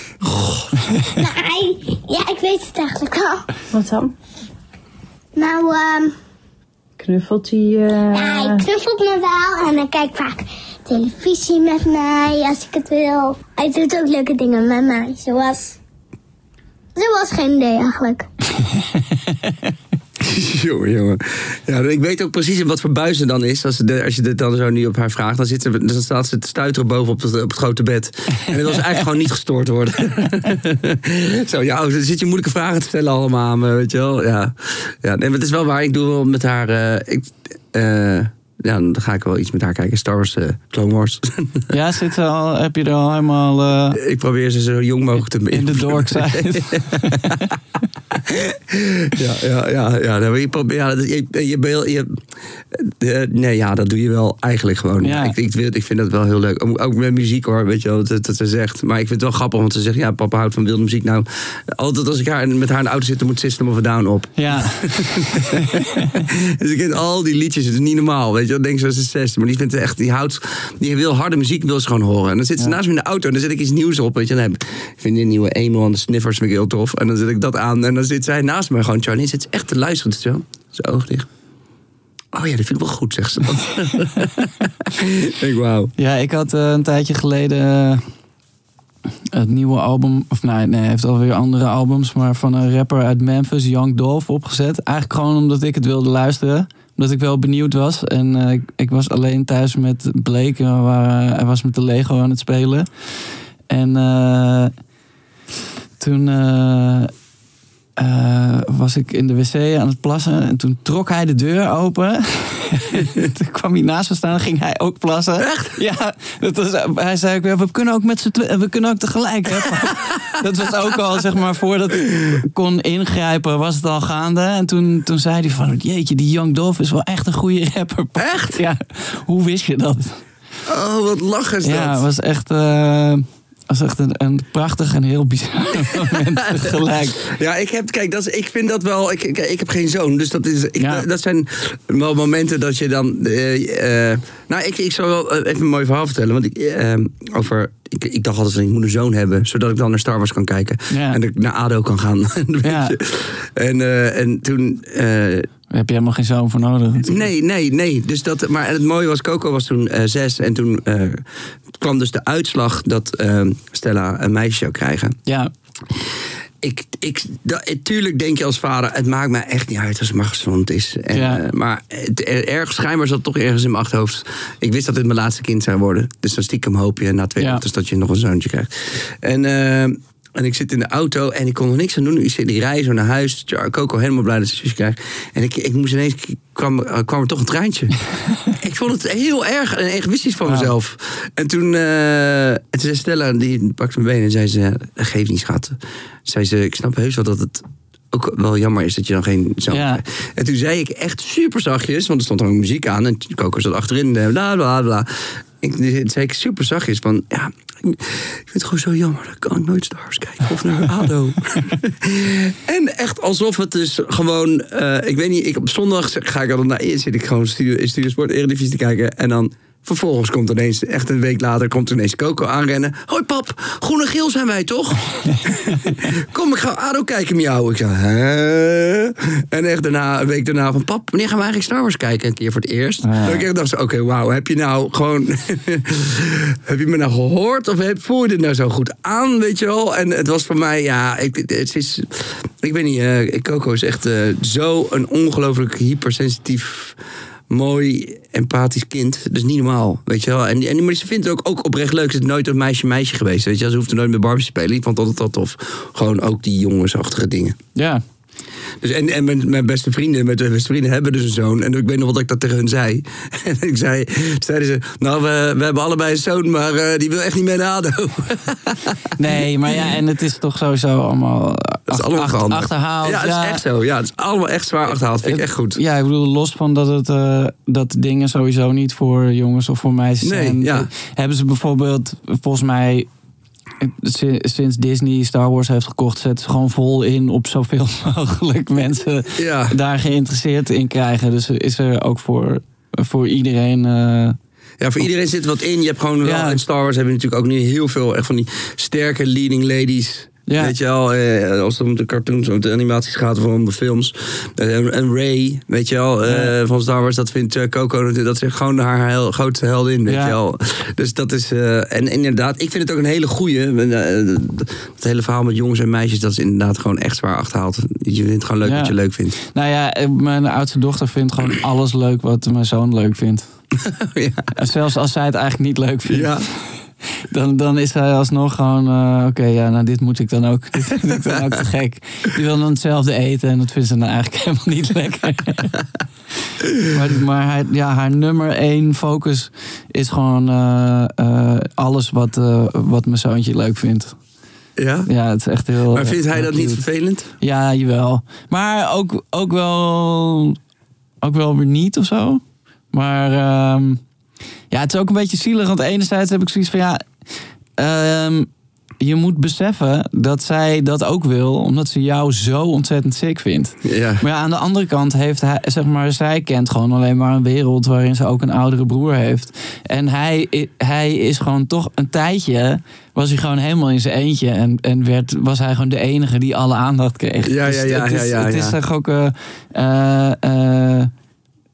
Ik weet het eigenlijk wel. Wat dan? Nou, knuffelt hij? Ja, hij knuffelt me wel en dan kijkt vaak televisie met mij als ik het wil. Hij doet ook leuke dingen met mij, zoals geen idee eigenlijk. Jongen. Ja, ik weet ook precies wat voor buis er dan is. Als je dit dan zo nu op haar vraagt, dan staat ze te stuiteren boven op het grote bed. En dat was eigenlijk gewoon niet gestoord worden. Zo, dan zit je moeilijke vragen te stellen allemaal aan me, weet je wel. Ja, nee, maar het is wel waar. Ik doe wel met haar... dan ga ik wel iets met haar kijken. Star Wars, Clone Wars. Ja, heb je er al helemaal... Ik probeer ze zo jong mogelijk te... In de dork side. Dat doe je wel eigenlijk gewoon. Ja. Ik vind dat wel heel leuk. Ook met muziek, hoor, weet je wel, dat ze zegt. Maar ik vind het wel grappig, want ze zegt, ja, papa houdt van wilde muziek. Nou, altijd als ik met haar in de auto zit, dan moet System of a Down op. Ja. Dus ik kent al die liedjes, het is niet normaal, weet je. Dan denk ze, dat is 6. Maar die vindt echt, die wil harde muziek, wil ze gewoon horen. En dan zit ze naast me in de auto en dan zet ik iets nieuws op, weet je. Dan ik vind die nieuwe Emo en de Sniffers vind ik heel tof. En dan zet ik dat aan en dan zit zij naast me gewoon, Charlie, zit echt te luisteren, zo. Zijn oog dicht. Oh ja, dat vind ik wel goed, zegt ze dan. Ik denk, wauw. Ja, ik had een tijdje geleden het nieuwe album... Of nee, hij heeft alweer andere albums... maar van een rapper uit Memphis, Young Dolph, opgezet. Eigenlijk gewoon omdat ik het wilde luisteren. Omdat ik wel benieuwd was. En ik was alleen thuis met Blake. Hij was met de Lego aan het spelen. En toen... was ik in de wc aan het plassen en toen trok hij de deur open. Toen kwam hij naast me staan en ging hij ook plassen. Echt? Ja, hij zei ook, we kunnen ook met z'n tweeën, we kunnen ook tegelijk. Hè? Dat was ook al, zeg maar, voordat ik kon ingrijpen, was het al gaande. En toen zei hij van, jeetje, die Young Dolph is wel echt een goede rapper. Echt? Ja, hoe wist je dat? Oh, wat lachen is dat. Ja, het was echt... Dat was echt een prachtig en heel bizar moment tegelijk. Ja, ik vind dat wel... Ik heb geen zoon, dus dat zijn wel momenten dat je dan... ik zal wel even een mooi verhaal vertellen. Want ik dacht altijd, ik moet een zoon hebben, zodat ik dan naar Star Wars kan kijken. Ja. En dat ik naar ADO kan gaan. Ja. En toen... Daar heb je helemaal geen zoon voor nodig. Nee. Dus maar het mooie was, Coco was toen 6. En toen kwam dus de uitslag dat Stella een meisje zou krijgen. Ja. Tuurlijk denk je als vader, het maakt mij echt niet uit als het maar gezond is. Maar ergens schijnbaar zat toch ergens in mijn achterhoofd. Ik wist dat het mijn laatste kind zou worden. Dus dan stiekem hoop je na 2 minuten dat je nog een zoontje krijgt. En ik zit in de auto en ik kon nog niks aan doen. Ik zit die rij zo naar huis. Coco helemaal blij dat ze zusje krijgt. En ik moest ineens... kwam er toch een traantje. Ik vond het heel erg en egoïstisch van mezelf. En toen zei Stella, die pakte mijn benen en zei ze... Geef niet, schat. Zei ze, ik snap heus wel dat het ook wel jammer is dat je dan geen zoon krijgt. En toen zei ik echt super zachtjes, want er stond dan ook muziek aan. En Coco zat achterin, bla bla bla. Toen zei ik super zachtjes van... Ja, ik vind het gewoon zo jammer. Dan kan ik nooit Star Wars kijken of naar ADO. En echt alsof het dus gewoon... ik weet niet, op zondag ga ik al zit ik gewoon Studiosport Eredivisie te kijken. En dan vervolgens komt ineens, echt een week later, komt ineens Coco aanrennen. Hoi pap, groen en geel zijn wij toch? Kom, ik ga ADO kijken met jou. Ik zei, hè? En echt een week daarna van, pap, wanneer gaan we eigenlijk Star Wars kijken? Een keer voor het eerst. Ja. Dat ik echt dacht, oké, wauw, heb je nou gewoon... heb je me nou gehoord? Of voel je dit nou zo goed aan, weet je wel? En het was voor mij, ik weet niet, Coco is echt zo een ongelooflijk hypersensitief... mooi, empathisch kind. Dat is niet normaal, weet je wel. Maar ze vindt het ook oprecht leuk. Ze is nooit een meisje geweest, weet je wel. Ze hoeft er nooit met Barbie te spelen. Ik vond dat altijd tof. Gewoon ook die jongensachtige dingen. Ja. Dus en mijn beste vrienden hebben dus een zoon. En ik weet nog wat ik dat tegen hun zei. En zeiden ze, nou, we hebben allebei een zoon, maar die wil echt niet mee naar ADO. Nee, maar ja, en het is toch sowieso allemaal achterhaald. Ja, het is echt zo. Ja, het is allemaal echt zwaar achterhaald. Vind ik echt goed. Ja, ik bedoel, los van dat dingen sowieso niet voor jongens of voor meisjes zijn. Ja. Hebben ze bijvoorbeeld, volgens mij... Sinds Disney Star Wars heeft gekocht, zetten ze gewoon vol in op zoveel mogelijk mensen daar geïnteresseerd in krijgen. Dus is er ook voor iedereen... Ja, voor iedereen zit wat in. Je hebt gewoon wel, in Star Wars hebben we natuurlijk ook nu heel veel echt van die sterke leading ladies. Ja. Weet je wel, als het om de cartoons, om de animaties gaat of om de films. En Rey, weet je wel, van Star Wars, dat vindt Coco, dat is gewoon haar grootste heldin, weet je wel. Dus dat is, en inderdaad, ik vind het ook een hele goeie. Het hele verhaal met jongens en meisjes, dat is inderdaad gewoon echt zwaar achterhaald. Je vindt het gewoon leuk wat je leuk vindt. Nou ja, mijn oudste dochter vindt gewoon alles leuk wat mijn zoon leuk vindt. Ja. Zelfs als zij het eigenlijk niet leuk vindt. Ja. Dan is hij alsnog gewoon... dit moet ik dan ook. Dit vind ik dan ook te gek. Die wil dan hetzelfde eten en dat vindt ze dan eigenlijk helemaal niet lekker. maar haar nummer 1 focus is gewoon alles wat mijn zoontje leuk vindt. Ja? Ja, het is echt heel... Maar vindt hij dat niet vervelend? Ja, jawel. Maar ook wel weer niet of zo. Maar... ja, het is ook een beetje zielig. Want enerzijds heb ik zoiets van je moet beseffen dat zij dat ook wil, omdat ze jou zo ontzettend sick vindt. Ja. Maar ja, aan de andere kant heeft hij, zeg maar, zij kent gewoon alleen maar een wereld waarin ze ook een oudere broer heeft. En hij is gewoon toch een tijdje, was hij gewoon helemaal in zijn eentje en was hij gewoon de enige die alle aandacht kreeg. Ja, dus het is toch ook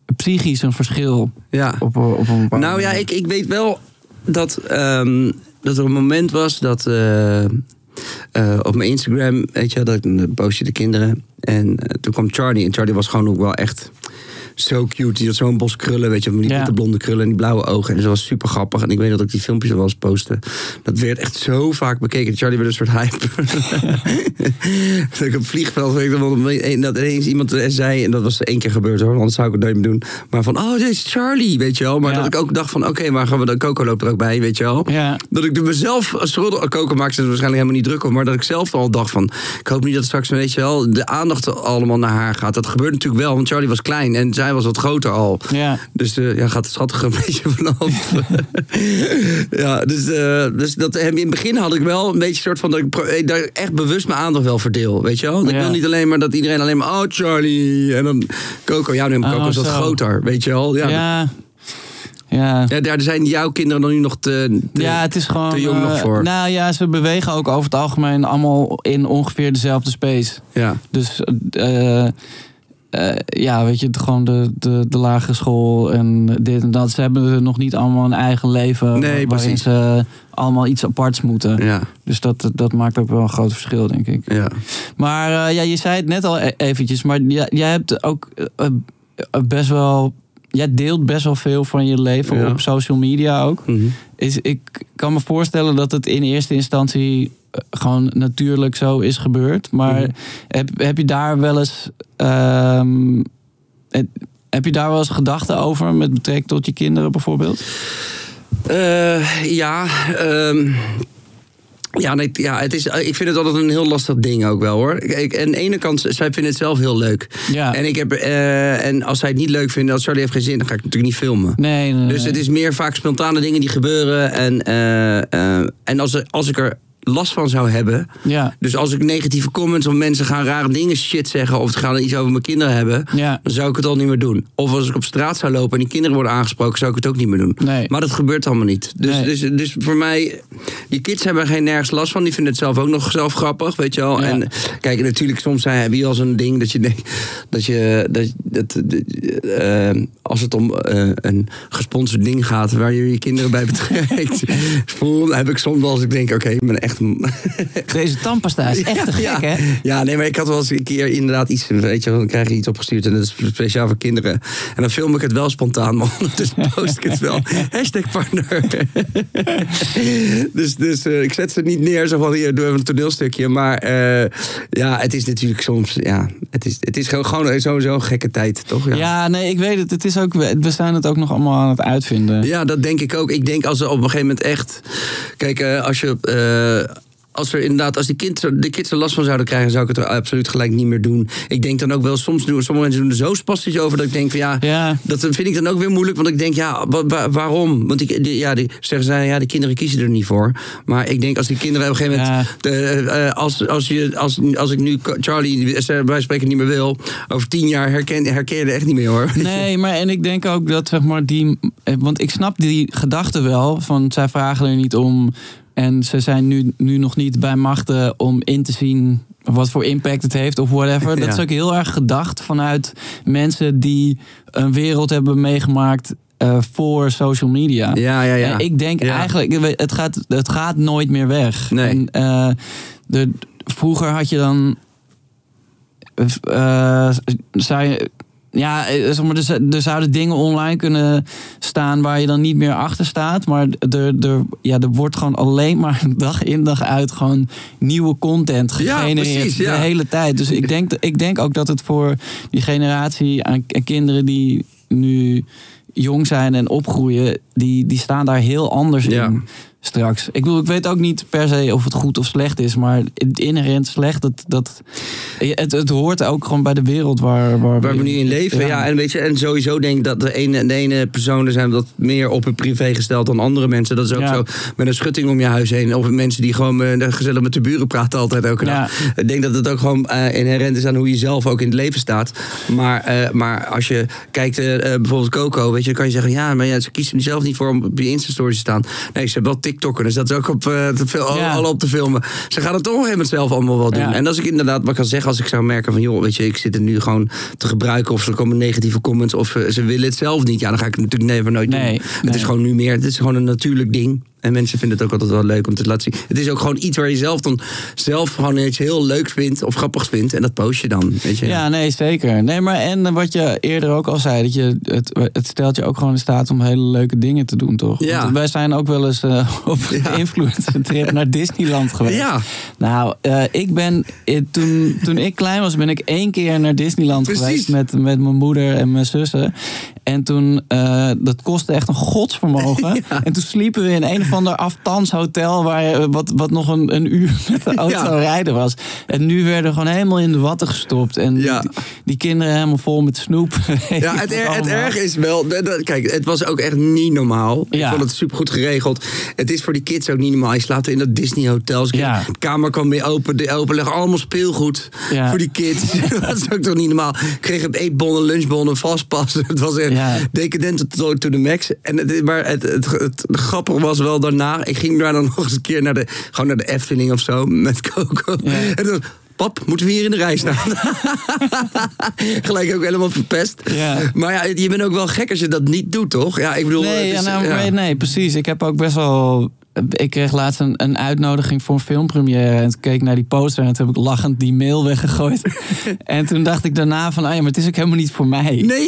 psychisch een verschil op een bepaalde Nou ja, ik weet wel dat er een moment was dat op mijn Instagram, weet je, dat post je de kinderen. En toen kwam Charlie. En Charlie was gewoon ook wel echt zo cute. Die had zo'n bos krullen, weet je, met die witte blonde krullen en die blauwe ogen. En ze was super grappig. En ik weet dat ik die filmpjes wel eens postte. Dat werd echt zo vaak bekeken. Charlie werd een soort hype. Dat ik op het vliegveld dat ineens iemand zei, en dat was 1 keer gebeurd hoor, anders zou ik het nooit meer doen. Maar van, oh, deze is Charlie, weet je wel. Maar dat ik ook dacht van, oké, maar gaan we dan, Coco loopt er ook bij, weet je wel. Ja. Dat ik mezelf schuldig, Coco maakt ze er waarschijnlijk helemaal niet druk op, maar dat ik zelf al dacht van, ik hoop niet dat straks, weet je wel, de aandacht allemaal naar haar gaat. Dat gebeurt natuurlijk wel, want Charlie was klein en zij was wat groter al. Ja. Dus gaat het schattig een beetje vanaf. Ja, dus dat in het begin had ik wel een beetje soort van dat ik daar echt bewust mijn aandacht wel verdeel, weet je wel. Ik wil niet alleen maar dat iedereen alleen maar, oh Charlie, en dan Coco, Coco is wat groter, weet je wel. Ja, daar zijn jouw kinderen dan nu nog te het is gewoon, te jong nog voor. Nou ja, ze bewegen ook over het algemeen allemaal in ongeveer dezelfde space. Ja. Dus weet je, gewoon de lagere school en dit en dat. Ze hebben nog niet allemaal een eigen leven waarin ze allemaal iets aparts moeten. Ja. Dus dat maakt ook wel een groot verschil, denk ik. Ja. Maar je zei het net al eventjes, maar jij hebt ook best wel... Jij deelt best wel veel van je leven op social media ook. Mm-hmm. Ik kan me voorstellen dat het in eerste instantie gewoon natuurlijk zo is gebeurd. Maar heb je daar wel eens... heb je daar wel eens gedachten over met betrekking tot je kinderen bijvoorbeeld? Het is, ik vind het altijd een heel lastig ding ook wel hoor. Aan de ene kant, zij vinden het zelf heel leuk. Ja. En als zij het niet leuk vinden, als Charlie heeft geen zin, dan ga ik het natuurlijk niet filmen. Nee. Dus het is meer vaak spontane dingen die gebeuren. En als ik er last van zou hebben. Ja. Dus als ik negatieve comments of mensen gaan rare dingen shit zeggen of ze gaan iets over mijn kinderen hebben, dan zou ik het al niet meer doen. Of als ik op straat zou lopen en die kinderen worden aangesproken, zou ik het ook niet meer doen. Nee. Maar dat gebeurt allemaal niet. Dus voor mij, die kids hebben er nergens last van. Die vinden het zelf ook nog zelf grappig, weet je wel. Ja. En kijk, natuurlijk soms heb je al zo'n ding dat je denkt als het om een gesponsord ding gaat waar je kinderen bij betrekt, heb ik soms wel als ik denk, oké, ik ben echt... Deze tandpasta is echt te gek, hè? Ja, nee, maar ik had wel eens een keer inderdaad iets, weet je wel, dan krijg je iets opgestuurd en dat is speciaal voor kinderen. En dan film ik het wel spontaan, maar ondertussen post ik het wel. #partner. Dus ik zet ze niet neer, zo van hier, doe even een toneelstukje. Maar het is natuurlijk soms, het is gewoon sowieso een gekke tijd, toch? Ja, nee, ik weet het. Het is ook, we zijn het ook nog allemaal aan het uitvinden. Ja, dat denk ik ook. Ik denk als er op een gegeven moment echt... Kijk, als de kids er last van zouden krijgen, zou ik het er absoluut gelijk niet meer doen. Ik denk dan ook wel, sommige mensen doen er zo spastisch over dat ik denk van dat vind ik dan ook weer moeilijk. Want ik denk, waarom? Want zeggen zij, de kinderen kiezen er niet voor. Maar ik denk, als die kinderen op een gegeven moment, als ik nu Charlie bij spreken niet meer wil, over 10 jaar herken je er echt niet meer hoor. Nee, maar en ik denk ook dat zeg maar want ik snap die gedachte wel, van zij vragen er niet om. En ze zijn nu nog niet bij machten om in te zien wat voor impact het heeft of whatever. Dat is ook heel erg gedacht vanuit mensen die een wereld hebben meegemaakt voor social media. Ja. En ik denk eigenlijk, het gaat nooit meer weg. Nee. En, vroeger had je dan... er zouden dingen online kunnen staan waar je dan niet meer achter staat. Maar er wordt gewoon alleen maar dag in dag uit gewoon nieuwe content gegenereerd de hele tijd. Dus ik denk ook dat het voor die generatie aan kinderen die nu jong zijn en opgroeien, die staan daar heel anders in straks. Ik weet ook niet per se of het goed of slecht is, maar inherent slecht, het hoort ook gewoon bij de wereld waar we nu in leven. Ja, en weet je, en sowieso denk ik dat de ene personen zijn dat meer op hun privé gesteld dan andere mensen. Dat is ook zo met een schutting om je huis heen. Of mensen die gewoon gezellig met de buren praten altijd elke dag. Ik denk dat het ook gewoon inherent is aan hoe je zelf ook in het leven staat. Maar als je kijkt, bijvoorbeeld Coco, weet je, dan kan je zeggen, maar ze kiezen er zelf niet voor om op je Insta-story te staan. Nee, ze hebben wel TikTokken. Dus dat is ook alle op te filmen. Ze gaan het toch helemaal zelf allemaal wel doen. Ja. En als ik inderdaad wat kan zeggen, als ik zou merken van... joh, weet je, ik zit het nu gewoon te gebruiken... of er komen negatieve comments of ze willen het zelf niet. Ja, dan ga ik het natuurlijk nooit doen. Het is gewoon nu meer, het is gewoon een natuurlijk ding. En mensen vinden het ook altijd wel leuk om te laten zien. Het is ook gewoon iets waar je zelf gewoon iets heel leuks vindt of grappigs vindt. En dat post je dan, weet je. Ja, nee, zeker. Nee, maar en wat je eerder ook al zei, dat je het stelt je ook gewoon in staat om hele leuke dingen te doen, toch? Ja. Want wij zijn ook wel eens op influencer trip naar Disneyland geweest. Ja. Nou, toen ik klein was, ben ik 1 keer naar Disneyland geweest met mijn moeder en mijn zussen. En toen, dat kostte echt een godsvermogen. Ja. En toen sliepen we in een of ander afstandshotel waar wat nog een uur met de auto rijden was. En nu werden we gewoon helemaal in de watten gestopt. En die kinderen helemaal vol met snoep. Ja, het erg is wel... Kijk, het was ook echt niet normaal. Ja. Ik vond het supergoed geregeld. Het is voor die kids ook niet normaal. Je slaapt in dat Disney hotel. De kamer kwam weer open. De leggen allemaal speelgoed voor die kids. Dat is ook toch niet normaal. Ik kreeg een eetbonnen, lunchbonnen, vastpas. Het was echt decadent to the max. Maar het grappige was wel daarna... Ik ging daar dan nog eens een keer naar de Efteling of zo. Met Coco. Ja. En toen... Pap, moeten we hier in de rij staan? Gelijk ook helemaal verpest. Ja. Maar ja, je bent ook wel gek als je dat niet doet, toch? Ja, ik bedoel... Nee, precies. Ik heb ook best wel... Ik kreeg laatst een uitnodiging voor een filmpremière. En toen keek ik naar die poster en toen heb ik lachend die mail weggegooid. En toen dacht ik daarna van... maar het is ook helemaal niet voor mij. Nee.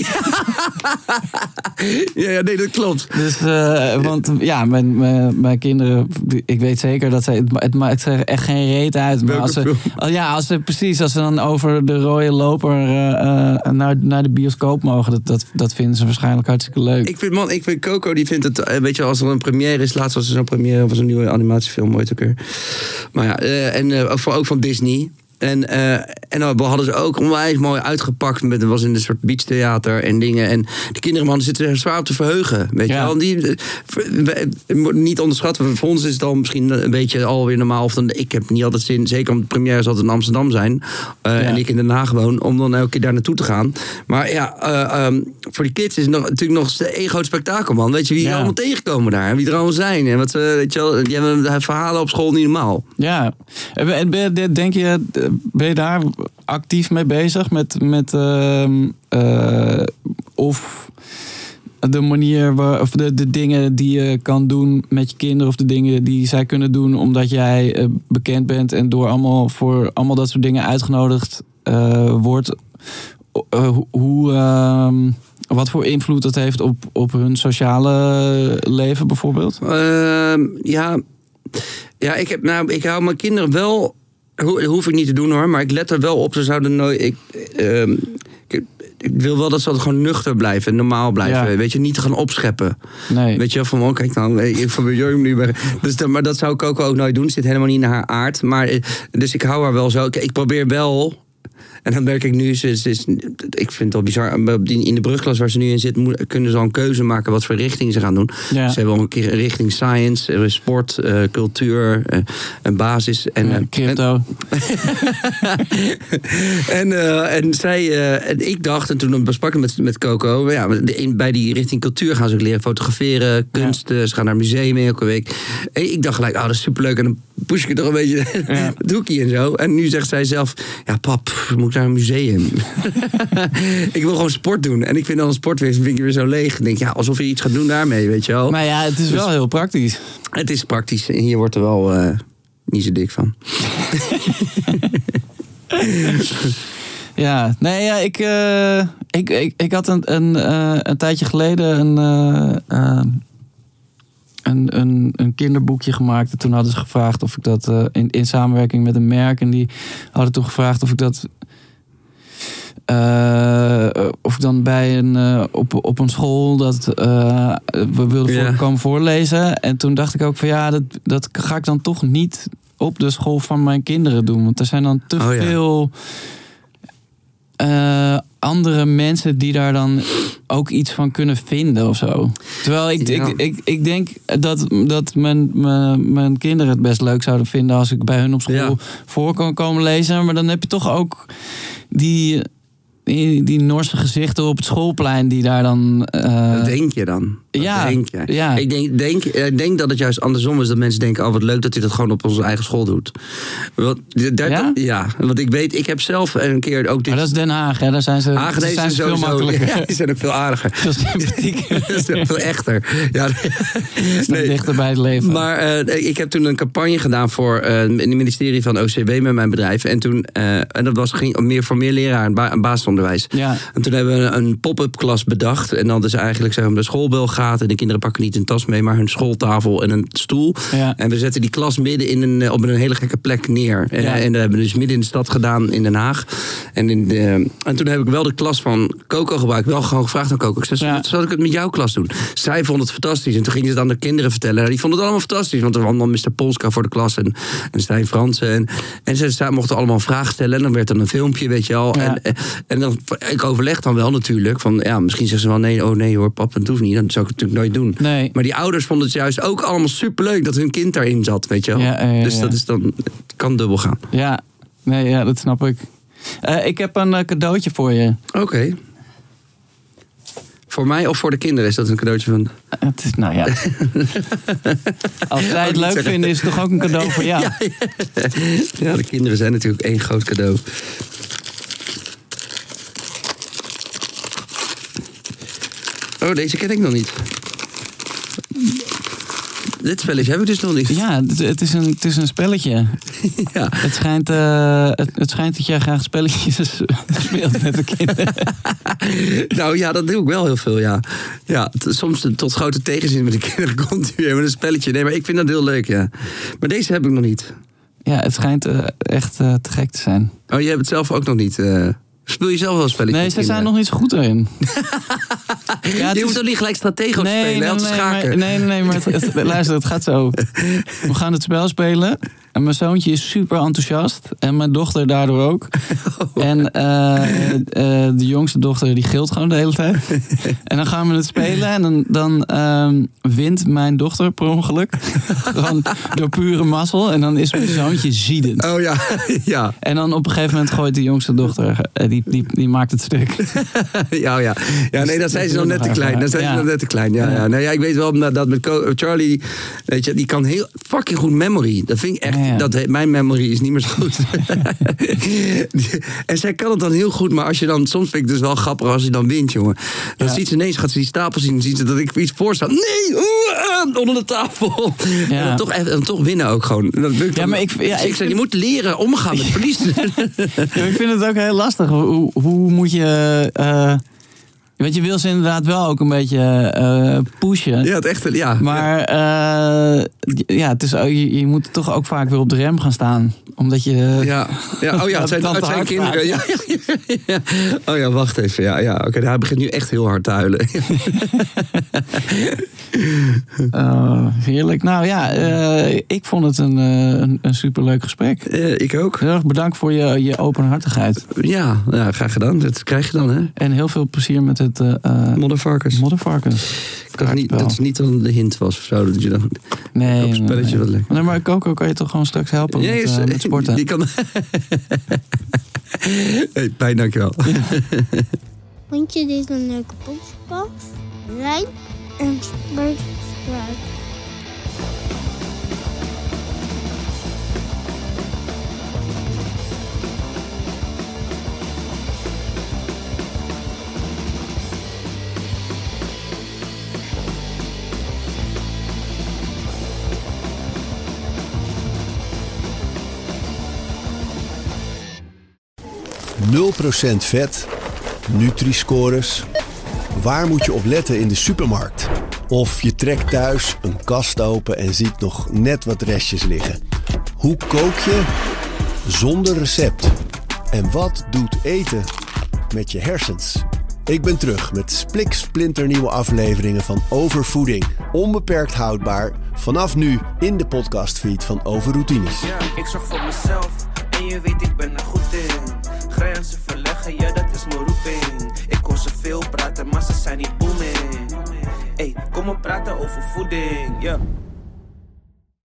Nee, dat klopt. Dus, want ja, mijn kinderen... Ik weet zeker dat zij... Het maakt er echt geen reet uit. Maar als ze dan over de rode loper naar de bioscoop mogen... Dat vinden ze waarschijnlijk hartstikke leuk. Ik vind Coco, die vindt het... Weet je, als er een première is... Laatst was er zo'n première van zo'n nieuwe animatiefilm ooit ook weer. Maar ja, ook van Disney. En we hadden ze ook onwijs mooi uitgepakt. Het was in een soort beachtheater en dingen. En de kinderen, man, zitten er zwaar op te verheugen. Weet je wel? Niet onderschatten. Voor ons is het al misschien een beetje alweer normaal. Ik heb niet altijd zin, zeker omdat de premières altijd in Amsterdam zijn. En ik in Den Haag woon, om dan elke keer daar naartoe te gaan. Maar ja, voor die kids is het natuurlijk nog een groot spektakel, man. Weet je wie er allemaal tegenkomen daar? En wie er allemaal zijn? En wat weet je wel, die hebben verhalen op school niet normaal. Ja. En denk je... Ben je daar actief mee bezig met of de manier of de dingen die je kan doen met je kinderen of de dingen die zij kunnen doen omdat jij bekend bent en door voor allemaal dat soort dingen uitgenodigd wordt? Wat voor invloed dat heeft op hun sociale leven bijvoorbeeld? Ja, ik hou mijn kinderen wel... Hoef ik niet te doen hoor, maar ik let er wel op. Ze zouden nooit... Ik wil wel dat ze altijd gewoon nuchter blijven en normaal blijven. Ja. Weet je, niet te gaan opscheppen. Nee. Weet je, van kijk dan, ik van nu maar dat zou ik ook nooit doen. Het zit helemaal niet in haar aard. Dus ik hou haar wel zo. Ik probeer wel... En dan merk ik nu, ik vind het wel bizar, in de brugklas waar ze nu in zit, kunnen ze al een keuze maken wat voor richting ze gaan doen. Ja. Ze hebben al een keer een richting science, sport, cultuur, een basis. En crypto. En ik dacht, en toen besprak ik met Coco, bij die richting cultuur gaan ze ook leren fotograferen, kunst, ze gaan naar het museum elke week. En ik dacht gelijk, dat is superleuk. En dan push ik het toch een beetje het hoekje en zo. En nu zegt zij zelf, ja pap, moet ik naar een museum? Ik wil gewoon sport doen. En ik vind dan een sportwezen vind ik weer zo leeg. Ik denk, alsof je iets gaat doen daarmee, weet je wel. Maar ja, het is wel heel praktisch. Het is praktisch. En hier wordt er wel niet zo dik van. Ja, nee, ja, ik had een tijdje geleden een kinderboekje gemaakt. En toen hadden ze gevraagd of ik dat in samenwerking met een merk. En die hadden toen gevraagd of ik dat of ik dan bij op een school dat we wilden komen voorlezen. En toen dacht ik ook van dat ga ik dan toch niet op de school van mijn kinderen doen. Want er zijn dan te veel andere mensen die daar dan ook iets van kunnen vinden of zo. Terwijl ik denk dat mijn kinderen het best leuk zouden vinden als ik bij hun op school voor kan komen lezen. Maar dan heb je toch ook die die Norse gezichten op het schoolplein die daar dan... Dat denk je dan. Ja, denk je. ja. Ik denk dat het juist andersom is. Dat mensen denken, wat leuk dat hij dat gewoon op onze eigen school doet. Want ik weet, ik heb zelf een keer ook dit... Maar dat is Den Haag, hè? Daar zijn ze, veel makkelijker. Ja, die zijn ook veel aardiger. Veel sympathieker. Dat is veel echter. Ja, dichter bij het leven. Maar ik heb toen een campagne gedaan voor het ministerie van OCW met mijn bedrijf. En toen, en dat ging meer voor meer leraren en basisonderwijs. Ja. En toen hebben we een pop-up klas bedacht. En dan is eigenlijk zeg maar, de schoolbel gaat. En de kinderen pakken niet een tas mee, maar hun schooltafel en een stoel. Ja. En we zetten die klas midden op een hele gekke plek neer. En dat hebben we dus midden in de stad gedaan in Den Haag. En toen heb ik wel de klas van Coco gebruikt. Wel gewoon gevraagd aan Coco. Ik zei, zal ik het met jouw klas doen? Zij vond het fantastisch. En toen gingen ze het aan de kinderen vertellen. Nou, die vonden het allemaal fantastisch. Want er was allemaal Mr. Polska voor de klas. En Stijn Fransen. En ze mochten allemaal vragen stellen. En dan werd er een filmpje, weet je al. Ja. En dan, ik overleg dan wel natuurlijk. Van ja, misschien zeggen ze wel nee hoor, pap, dat hoeft niet. Dat zou ik natuurlijk nooit doen. Nee. Maar die ouders vonden het juist ook allemaal superleuk dat hun kind daarin zat, weet je wel. Dus dat is dan, het kan dubbel gaan. Ja, dat snap ik. Ik heb een cadeautje voor je. Oké. Voor mij of voor de kinderen is dat een cadeautje van... Het is, nou ja. Als zij het leuk vinden, is het toch ook een cadeau voor jou? Ja, de kinderen zijn natuurlijk één groot cadeau. Oh, deze ken ik nog niet. Dit spelletje heb ik dus nog niet. Ja, het is een spelletje. Ja. Het schijnt dat jij graag spelletjes speelt met de kinderen. Nou ja, dat doe ik wel heel veel, ja. Soms tot grote tegenzin met de kinderen komt u weer met een spelletje. Nee, maar ik vind dat heel leuk, ja. Maar deze heb ik nog niet. Ja, het schijnt echt te gek te zijn. Oh, je hebt het zelf ook nog niet... Speel je zelf wel spelletjes? Nee, ze zijn nog niet zo goed erin. Je hoeft toch niet gelijk stratego te spelen, te schaken? Nee, maar luister, het gaat zo. We gaan het spel spelen. En mijn zoontje is super enthousiast. En mijn dochter daardoor ook. En de jongste dochter die gilt gewoon de hele tijd. En dan gaan we het spelen. En dan wint mijn dochter per ongeluk. Gewoon door pure mazzel. En dan is mijn zoontje ziedend. Oh ja. En dan op een gegeven moment gooit de jongste dochter. Die maakt het stuk. Ja, nee, dat zijn ze nog net te klein. Dat zijn ze nog net te klein. Ja. Nou ja, ik weet wel dat met Charlie... Weet je, die kan heel fucking goed memory. Dat vind ik echt... Ja. Mijn memory is niet meer zo goed. En zij kan het dan heel goed, maar als je dan... Soms vind ik het dus wel grappig als je dan wint, jongen. Dan ziet ze ineens, gaat ze die stapel zien... Dan ziet ze dat ik iets voor sta. Nee! Onder de tafel. Ja. En dan toch winnen ook gewoon. Maar ik zeg, je moet leren omgaan met verliezen. Ik vind het ook heel lastig. Hoe moet je... Want je wil ze inderdaad wel ook een beetje pushen. Ja, het echt. Ja. Maar het is, je moet toch ook vaak weer op de rem gaan staan. Omdat je... het zijn kinderen. Ja. Oh ja, wacht even. Ja. Oké, hij begint nu echt heel hard te huilen. Heerlijk. Nou ja, ik vond het een superleuk gesprek. Ik ook. Heel erg bedankt voor je openhartigheid. Ja, graag gedaan. Dat krijg je dan, hè. En heel veel plezier met het... Moddervarkens. Dat is niet dan de hint was of zo. Dat je dan nee. Spelletje wat lekker. Nee, maar Coco kan je toch gewoon straks helpen met sporten. Die kan... Hey, Pijn, dankjewel. Ja. Vond je dit een leuke podcast? Like en subscribe. 0% vet, Nutri-scores. Waar moet je op letten in de supermarkt? Of je trekt thuis een kast open en ziet nog net wat restjes liggen. Hoe kook je zonder recept? En wat doet eten met je hersens? Ik ben terug met spliksplinternieuwe afleveringen van Overvoeding. Onbeperkt houdbaar, vanaf nu in de podcastfeed van Overroutines. Ja, ik zorg voor mezelf en je weet ik ben er goed in. Grenzen verleggen, ja dat is mijn roeping. Ik kon ze veel praten, maar ze zijn niet booming. Hey, kom maar praten over voeding, ja.